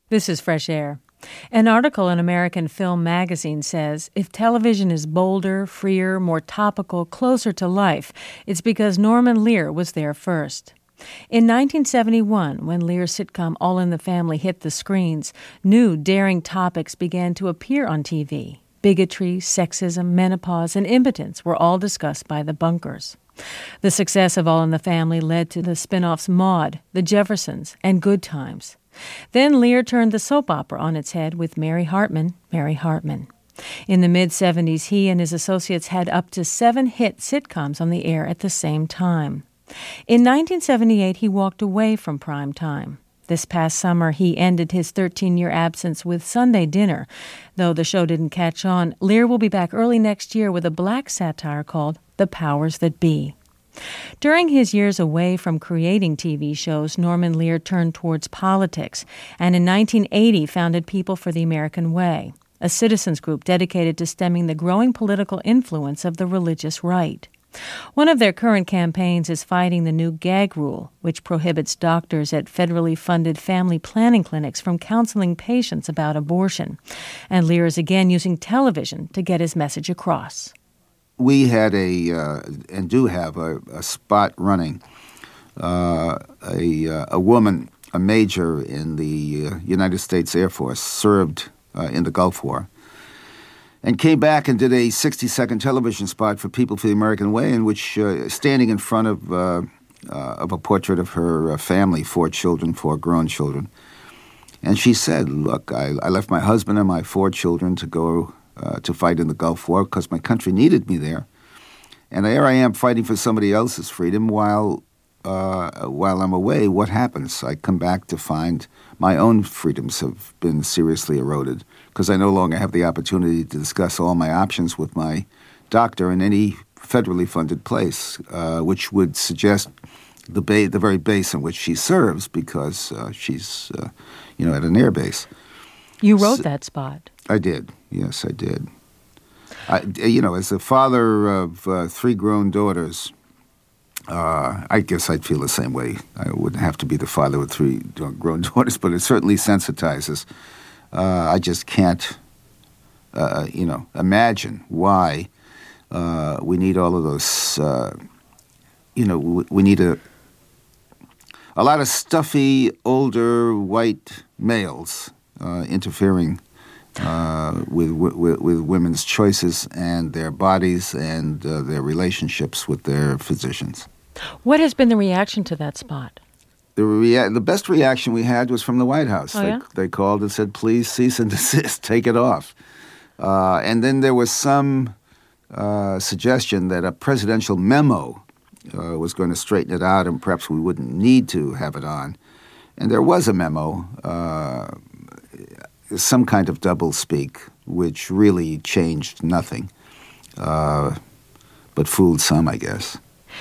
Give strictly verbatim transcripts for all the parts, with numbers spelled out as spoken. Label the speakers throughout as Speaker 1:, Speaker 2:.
Speaker 1: This is Fresh Air. An article in American Film Magazine says if television is bolder, freer, more topical, closer to life, it's because Norman Lear was there first. In nineteen seventy-one, when Lear's sitcom All in the Family hit the screens, new, daring topics began to appear on T V. Bigotry, sexism, menopause, and impotence were all discussed by the bunkers. The success of All in the Family led to the spin-offs Maude, The Jeffersons, and Good Times. Then Lear turned the soap opera on its head with Mary Hartman, Mary Hartman. In the mid-seventies, he and his associates had up to seven hit sitcoms on the air at the same time. In nineteen seventy-eight, he walked away from prime time. This past summer, he ended his thirteen-year absence with Sunday Dinner. Though the show didn't catch on, Lear will be back early next year with a black satire called The Powers That Be. During his years away from creating T V shows, Norman Lear turned towards politics and in nineteen eighty founded People for the American Way, a citizens group dedicated to stemming the growing political influence of the religious right. One of their current campaigns is fighting the new gag rule, which prohibits doctors at federally funded family planning clinics from counseling patients about abortion. And Lear is again using television to get his message across.
Speaker 2: We had a, uh, and do have, a, a spot running. Uh, a, uh, a woman, a major in the uh, United States Air Force, served uh, in the Gulf War, and came back and did a sixty-second television spot for People for the American Way, in which, uh, standing in front of uh, uh, of a portrait of her uh, family, four children, four grown children, and she said, look, I, I left my husband and my four children to go Uh, to fight in the Gulf War because my country needed me there. And there I am fighting for somebody else's freedom while uh, while I'm away. What happens? I come back to find my own freedoms have been seriously eroded because I no longer have the opportunity to discuss all my options with my doctor in any federally funded place, uh, which would suggest the ba- the very base on which she serves because uh, she's uh, you know at an air base.
Speaker 1: You wrote so, that spot.
Speaker 2: I did. Yes, I did. I, you know, as the father of uh, three grown daughters, uh, I guess I'd feel the same way. I wouldn't have to be the father of three grown daughters, but it certainly sensitizes. Uh, I just can't, uh, you know, imagine why uh, we need all of those, uh, you know, we, we need a, a lot of stuffy, older, white males uh, interfering Uh, with, with with women's choices and their bodies and uh, their relationships with their physicians.
Speaker 1: What has been the reaction to that spot?
Speaker 2: The rea- the best reaction we had was from the White House.
Speaker 1: Oh,
Speaker 2: they,
Speaker 1: yeah?
Speaker 2: they called and said, please cease and desist, take it off. Uh, and then there was some uh, suggestion that a presidential memo uh, was going to straighten it out and perhaps we wouldn't need to have it on. And there was a memo, uh, some kind of doublespeak, which really changed nothing, uh, but fooled some, I guess.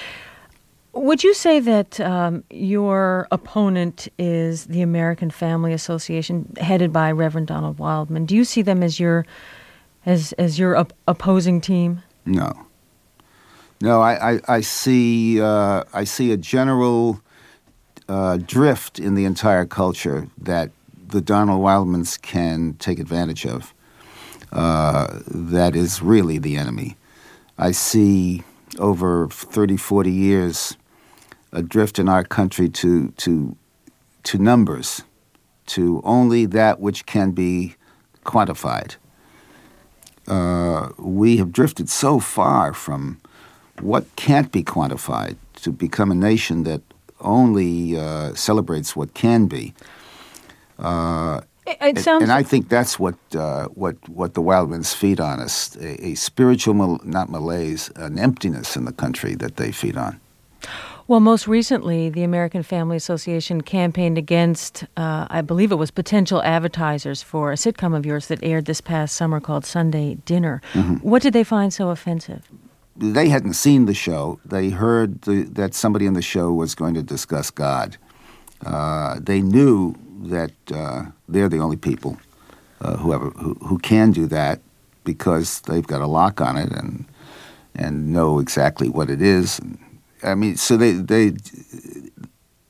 Speaker 1: Would you say that um, your opponent is the American Family Association, headed by Reverend Donald Wildman? Do you see them as your as as your op- opposing team?
Speaker 2: No, no. I I, I see uh, I see a general uh, drift in the entire culture that the Donald Wildmans can take advantage of. Uh, that is really the enemy. I see over thirty, forty years a drift in our country to to to numbers, to only that which can be quantified. Uh, we have drifted so far from what can't be quantified to become a nation that only uh, celebrates what can be. Uh,
Speaker 1: it, it sounds,
Speaker 2: and I think that's what uh, what what the Wildmans feed on us, a, a spiritual, mal- not malaise, an emptiness in the country that they feed on.
Speaker 1: Well, most recently, the American Family Association campaigned against, uh, I believe it was potential advertisers for a sitcom of yours that aired this past summer called Sunday Dinner. Mm-hmm. What did they find so offensive?
Speaker 2: They hadn't seen the show. They heard the, that somebody in the show was going to discuss God. Uh, they knew that uh, they're the only people uh, who, ever, who who can do that because they've got a lock on it and and know exactly what it is. And, I mean, so they they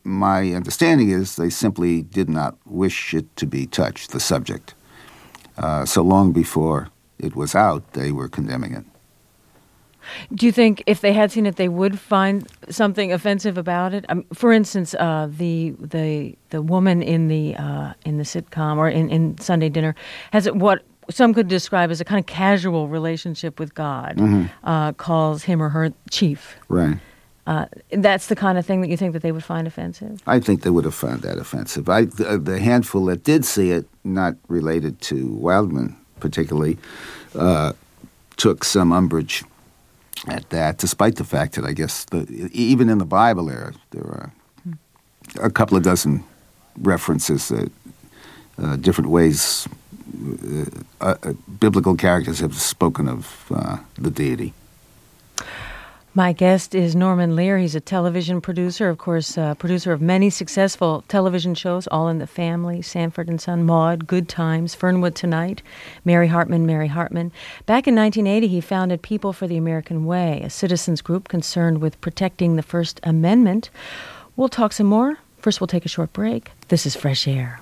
Speaker 2: my understanding is they simply did not wish it to be touched, the subject. Uh, so long before it was out, they were condemning it.
Speaker 1: Do you think if they had seen it, they would find something offensive about it? Um, for instance, uh, the the the woman in the uh, in the sitcom or in, in Sunday Dinner has it what some could describe as a kind of casual relationship with God. Mm-hmm. uh, calls him or her chief.
Speaker 2: Right.
Speaker 1: Uh, that's the kind of thing that you think that they would find offensive?
Speaker 2: I think they would have found that offensive. I, the, the handful that did see it, not related to Wildman particularly, uh, took some umbrage at that, despite the fact that I guess the, even in the Bible there, there are a couple of dozen references that uh, different ways uh, uh, biblical characters have spoken of uh, the deity.
Speaker 1: My guest is Norman Lear. He's a television producer, of course, uh, producer of many successful television shows, All in the Family, Sanford and Son, Maude, Good Times, Fernwood Tonight, Mary Hartman, Mary Hartman. Back in nineteen eighty, he founded People for the American Way, a citizens group concerned with protecting the First Amendment. We'll talk some more. First, we'll take a short break. This is Fresh Air.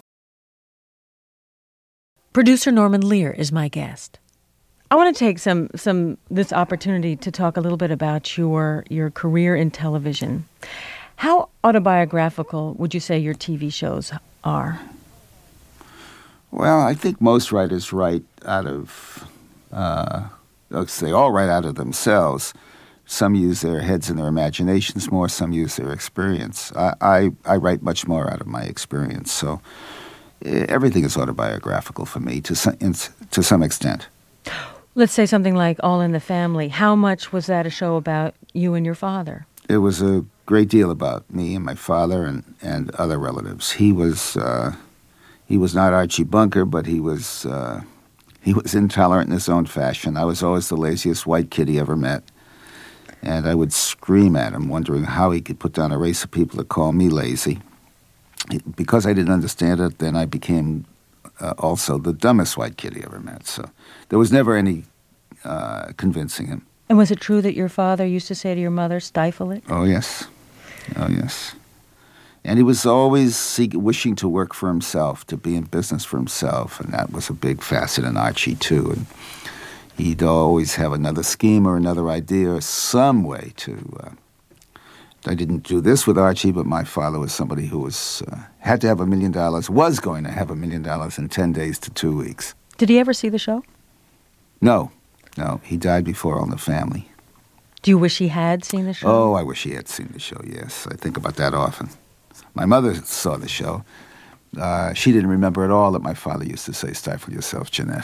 Speaker 1: Producer Norman Lear is my guest. I want to take some some this opportunity to talk a little bit about your your career in television. How autobiographical would you say your T V shows are?
Speaker 2: Well, I think most writers write out of, uh, they all write out of themselves. Some use their heads and their imaginations more. Some use their experience. I, I, I write much more out of my experience. So everything is autobiographical for me to some, to some extent.
Speaker 1: Let's say something like All in the Family. How much was that a show about you and your father?
Speaker 2: It was a great deal about me and my father and, and other relatives. He was uh, he was not Archie Bunker, but he was uh, he was intolerant in his own fashion. I was always the laziest white kid he ever met, and I would scream at him, wondering how he could put down a race of people that call me lazy. Because I didn't understand it, then I became uh, also the dumbest white kid he ever met. So there was never any uh, convincing him.
Speaker 1: And was it true that your father used to say to your mother, stifle it?
Speaker 2: Oh, yes. Oh, yes. And he was always seek, wishing to work for himself, to be in business for himself, and that was a big facet in Archie, too. And he'd always have another scheme or another idea or some way to... Uh, I didn't do this with Archie, but my father was somebody who was uh, had to have a million dollars, was going to have a million dollars in ten days to two weeks.
Speaker 1: Did he ever see the show?
Speaker 2: No. No, he died before All in the Family.
Speaker 1: Do you wish he had seen the show?
Speaker 2: Oh, I wish he had seen the show, yes. I think about that often. My mother saw the show. Uh, she didn't remember at all that my father used to say, stifle yourself, Jeanette.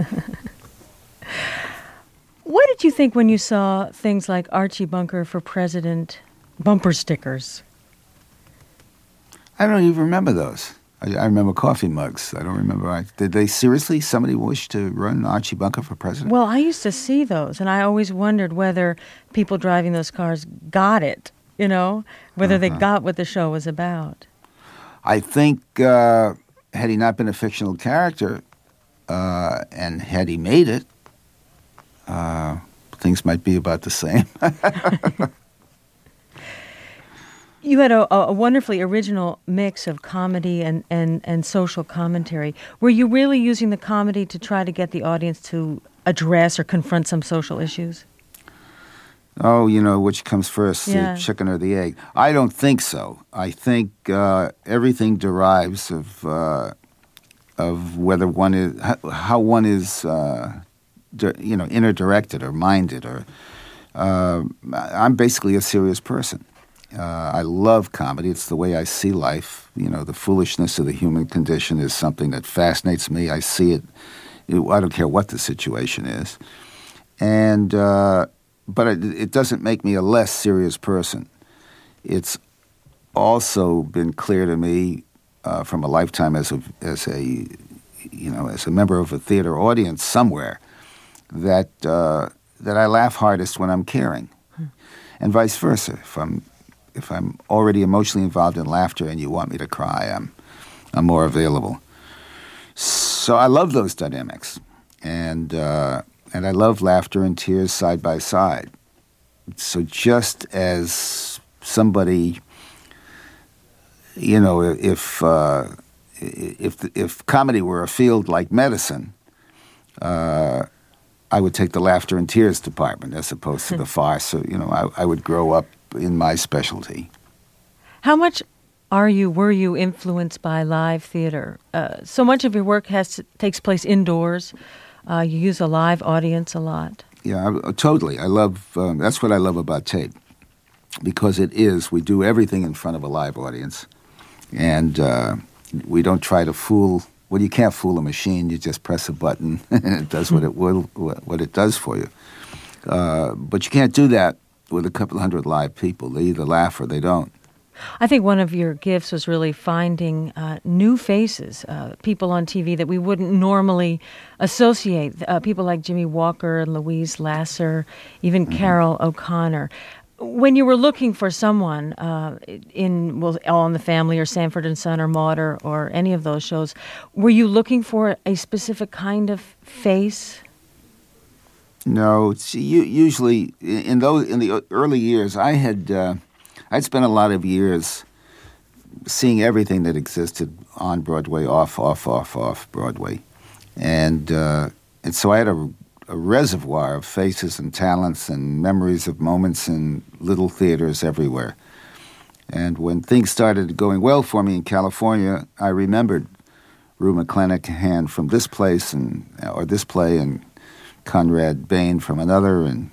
Speaker 1: What did you think when you saw things like Archie Bunker for President bumper stickers?
Speaker 2: I don't even remember those. I, I remember coffee mugs. I don't remember. I, did they seriously, somebody wish to run Archie Bunker for president?
Speaker 1: Well, I used to see those, and I always wondered whether people driving those cars got it, you know, whether uh-huh. they got what the show was about.
Speaker 2: I think uh, had he not been a fictional character uh, and had he made it, uh, things might be about the same.
Speaker 1: You had a, a wonderfully original mix of comedy and, and, and social commentary. Were you really using the comedy to try to get the audience to address or confront some social issues?
Speaker 2: Oh, you know, which comes first,
Speaker 1: yeah.
Speaker 2: the chicken or the egg? I don't think so. I think uh, everything derives of uh, of whether one is how, how one is, uh, di- you know, inner directed or minded. Or uh, I'm basically a serious person. Uh, I love comedy. It's the way I see life. You know, the foolishness of the human condition is something that fascinates me. I see it. it I don't care what the situation is. And, uh, but it, it doesn't make me a less serious person. It's also been clear to me uh, from a lifetime as a, as a, you know, as a member of a theater audience somewhere that, uh, that I laugh hardest when I'm caring. Hmm. And vice versa. If I'm If I'm already emotionally involved in laughter and you want me to cry, I'm I'm more available. So I love those dynamics, and uh, and I love laughter and tears side by side. So just as somebody you know, if uh, if if comedy were a field like medicine, uh, I would take the laughter and tears department as opposed to the farce. So, you know, I, I would grow up in my specialty.
Speaker 1: How much are you, were you influenced by live theater? Uh, so much of your work has takes place indoors. Uh, you use a live audience a lot.
Speaker 2: Yeah, I, totally. I love, um, that's what I love about tape. Because it is, we do everything in front of a live audience. And uh, we don't try to fool, well, you can't fool a machine. You just press a button and it does what it will, what it does for you. Uh, but you can't do that with a couple hundred live people. They either laugh or they don't.
Speaker 1: I think one of your gifts was really finding uh, new faces, uh, people on T V that we wouldn't normally associate, uh, people like Jimmy Walker and Louise Lasser, even mm-hmm. Carol O'Connor. When you were looking for someone uh, in well, All in the Family or Sanford and Son or Maude or, or any of those shows, were you looking for a specific kind of face?
Speaker 2: No, it's usually in those in the early years, I had uh, I'd spent a lot of years seeing everything that existed on Broadway, off, off, off, off Broadway, and uh, and so I had a, a reservoir of faces and talents and memories of moments in little theaters everywhere. And when things started going well for me in California, I remembered Rue McClanahan from this place and or this play and Conrad Bain from another, and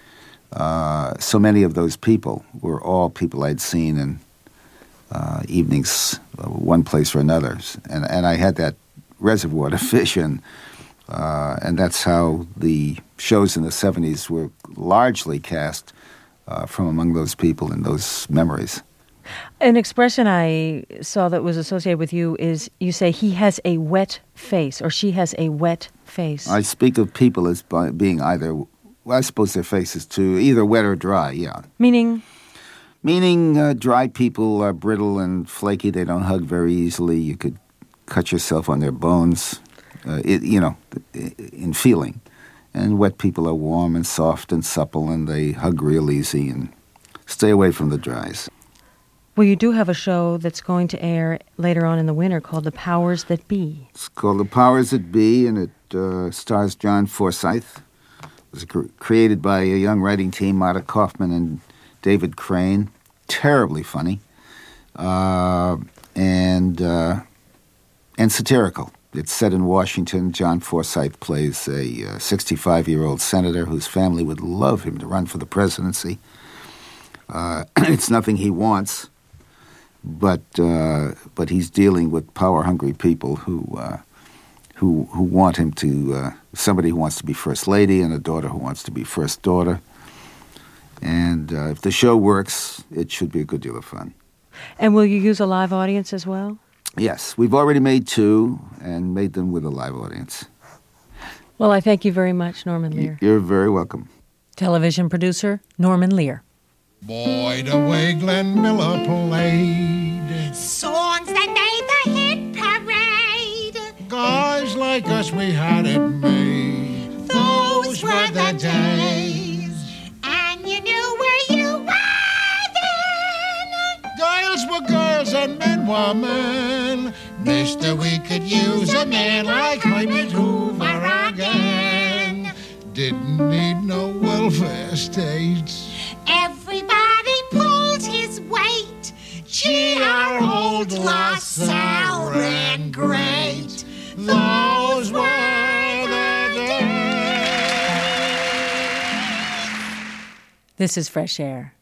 Speaker 2: uh, so many of those people were all people I'd seen in uh, evenings, uh, one place or another, and and I had that reservoir to fish in, uh, and that's how the shows in the seventies were largely cast uh, from among those people and those memories.
Speaker 1: An expression I saw that was associated with you is you say he has a wet face or she has a wet face.
Speaker 2: I speak of people as by being either, well, I suppose their faces too, either wet or dry, yeah.
Speaker 1: Meaning?
Speaker 2: Meaning uh, dry people are brittle and flaky. They don't hug very easily. You could cut yourself on their bones, uh, it, you know, in feeling. And wet people are warm and soft and supple, and they hug real easy, and stay away from the dries.
Speaker 1: Well, you do have a show that's going to air later on in the winter called The Powers That Be.
Speaker 2: It's called The Powers That Be, and it uh, stars John Forsythe. It was cr- created by a young writing team, Marta Kaufman and David Crane. Terribly funny. Uh, and uh, and satirical. It's set in Washington. John Forsythe plays a uh, sixty-five-year-old senator whose family would love him to run for the presidency. Uh, it's nothing he wants. But uh, but he's dealing with power-hungry people who uh, who who want him to uh, somebody who wants to be first lady and a daughter who wants to be first daughter. And uh, if the show works, it should be a good deal of fun.
Speaker 1: And will you use a live audience as well?
Speaker 2: Yes, we've already made two and made them with a live audience.
Speaker 1: Well, I thank you very much, Norman Lear.
Speaker 2: You're very welcome.
Speaker 1: Television producer Norman Lear.
Speaker 3: Boy, the way Glenn Miller played
Speaker 4: songs that made the hit parade.
Speaker 3: Guys like us, we had it made.
Speaker 4: Those, Those were the days. And you knew where you were then.
Speaker 3: Girls were girls and men were men. Mister, we could use a man like Herbert Hoover again. Didn't need no welfare states.
Speaker 4: Everybody pulled his weight. Gee, our old LaSalle ran great. Those were the days.
Speaker 1: This is Fresh Air.